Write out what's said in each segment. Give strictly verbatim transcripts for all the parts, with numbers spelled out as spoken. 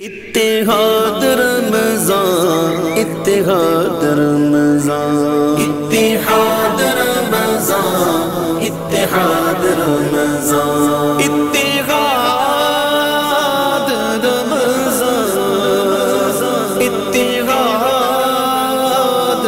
اتحاد رمضان اتحاد رمضان اتحاد رمضان اتحاد رمضان اتحاد رمضان اتحاد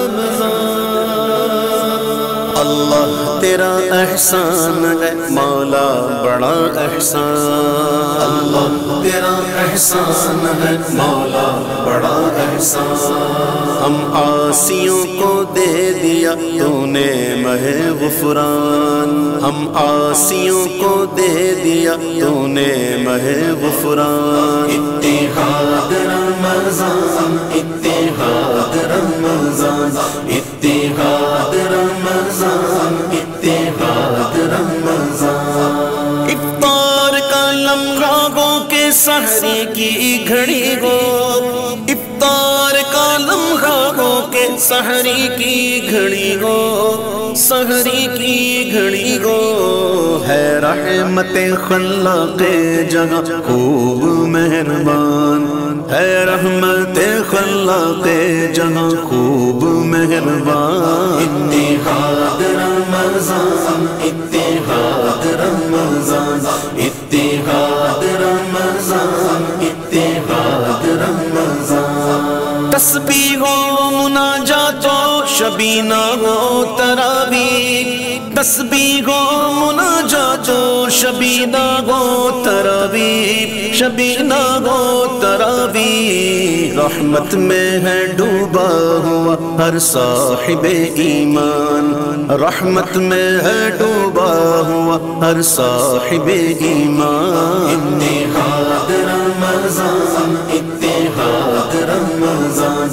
رمضان اللہ تیرا احسان ہے مولا بڑا احسان اللہ تیرا احسان ہے مولا بڑا احسان ہم عاصیوں کو دے دیا تو نے مہ غفران ہم عاصیوں کو دے دیا تو نے مہ غفران اتحاد رمضان اتحاد رمضان اتحاد رمضان اتحاد رمضان افطار کا لمحہ ہو کے سحری کی گھڑی ہو افطار کا لمحہ ہو کے سحری کی گھڑی ہو سحری کی گھڑی ہو ہے رحمت خلاق جگہ خوب مہربان ہے رحمت خلاق جگہ خوب مہربان اتحاد رمضان اتحاد رمضان اتحاد رمضان اتحاد رمضان تسبیح ہو مناجات ہو شبینہ ہو تراویح تسبیح ہو مناجات ہو شبینہ ہو تراویح شبینہ ہو تراویح رحمت میں ہے ڈوبا ہوا ہر صاحب ایمان رحمت میں ہے ڈوبا ہوا ہر صاحب ایمان اتحاد رمضان اتحاد رمضان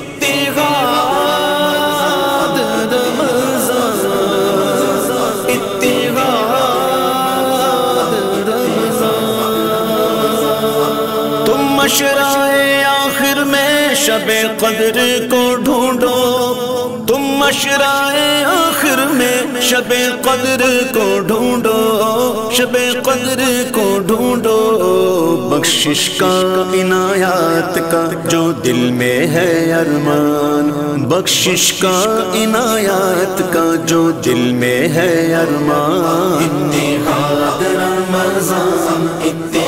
اتحاد رمضان اتحاد رمضان تم مشرائے آخر میں شب قدر کو ڈھونڈو تم مشرائے آخر میں شب قدر کو ڈھونڈو شب قدر کو ڈھونڈو بخشش کا عنایات کا جو دل میں ہے ارمان بخشش کا عنایات کا جو دل میں ہے ارمان اتحاد رمضان